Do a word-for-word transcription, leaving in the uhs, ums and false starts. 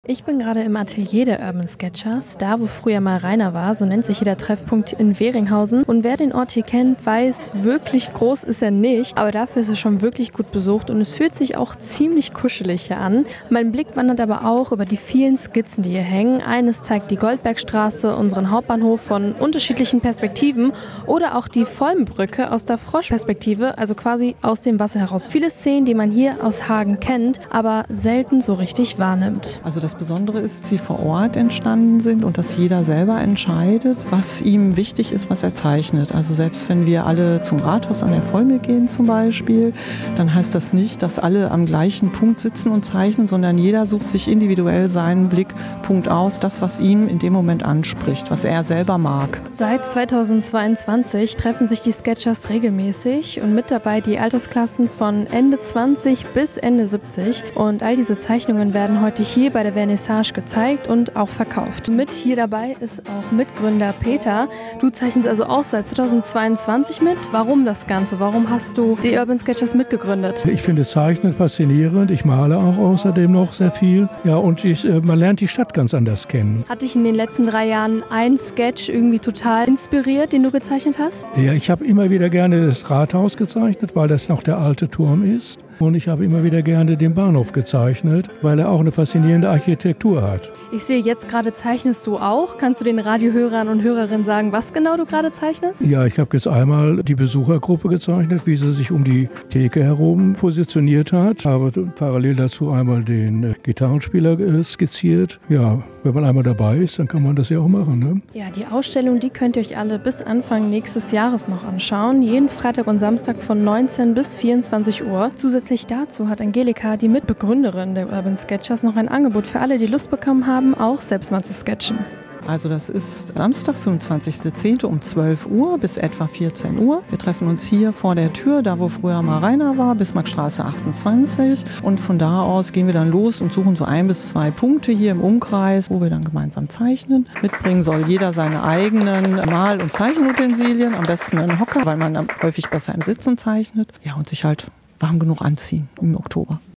Ich bin gerade im Atelier der Urban Sketchers, da wo früher mal Rainer war, so nennt sich hier der Treffpunkt in Weringhausen. Und wer den Ort hier kennt, weiß, wirklich groß ist er nicht, aber dafür ist er schon wirklich gut besucht und es fühlt sich auch ziemlich kuschelig hier an. Mein Blick wandert aber auch über die vielen Skizzen, die hier hängen. Eines zeigt die Goldbergstraße, unseren Hauptbahnhof von unterschiedlichen Perspektiven oder auch die Vollmbrücke aus der Froschperspektive, also quasi aus dem Wasser heraus. Viele Szenen, die man hier aus Hagen kennt, aber selten so richtig wahrnimmt. Also das Besondere ist, dass sie vor Ort entstanden sind und dass jeder selber entscheidet, was ihm wichtig ist, was er zeichnet. Also selbst wenn wir alle zum Rathaus an der Vollmilch gehen zum Beispiel, dann heißt das nicht, dass alle am gleichen Punkt sitzen und zeichnen, sondern jeder sucht sich individuell seinen Blickpunkt aus, das, was ihm in dem Moment anspricht, was er selber mag. Seit zweitausendzweiundzwanzig treffen sich die Sketchers regelmäßig und mit dabei die Altersklassen von Ende zwanzig bis Ende siebzig. Und all diese Zeichnungen werden heute hier bei der Vernissage gezeigt und auch verkauft. Mit hier dabei ist auch Mitgründer Peter. Du zeichnest also auch seit zweitausendzweiundzwanzig mit. Warum das Ganze? Warum hast du die Urban Sketchers mitgegründet? Ich finde Zeichnen faszinierend. Ich male auch außerdem noch sehr viel. Ja, und ich, man lernt die Stadt ganz anders kennen. Hat dich in den letzten drei Jahren ein Sketch irgendwie total inspiriert, den du gezeichnet hast? Ja, ich habe immer wieder gerne das Rathaus gezeichnet, weil das noch der alte Turm ist. Und ich habe immer wieder gerne den Bahnhof gezeichnet, weil er auch eine faszinierende Architektur hat. Ich sehe, jetzt gerade zeichnest du auch. Kannst du den Radiohörern und Hörerinnen sagen, was genau du gerade zeichnest? Ja, ich habe jetzt einmal die Besuchergruppe gezeichnet, wie sie sich um die Theke herum positioniert hat. Habe parallel dazu einmal den äh, Gitarrenspieler äh, skizziert. Ja, wenn man einmal dabei ist, dann kann man das ja auch machen, ne? Ja, die Ausstellung, die könnt ihr euch alle bis Anfang nächstes Jahres noch anschauen. Jeden Freitag und Samstag von neunzehn bis vierundzwanzig Uhr. Zusätzlich dazu hat Angelika, die Mitbegründerin der Urban Sketchers, noch ein Angebot für alle, die Lust bekommen haben, auch selbst mal zu sketchen. Also das ist Samstag, fünfundzwanzigster zehnter um zwölf Uhr bis etwa vierzehn Uhr. Wir treffen uns hier vor der Tür, da wo früher mal Rainer war, Bismarckstraße achtundzwanzig. Und von da aus gehen wir dann los und suchen so ein bis zwei Punkte hier im Umkreis, wo wir dann gemeinsam zeichnen. Mitbringen soll jeder seine eigenen Mal- und Zeichenutensilien, am besten einen Hocker, weil man häufig besser im Sitzen zeichnet. Ja, und sich halt warm genug anziehen im Oktober.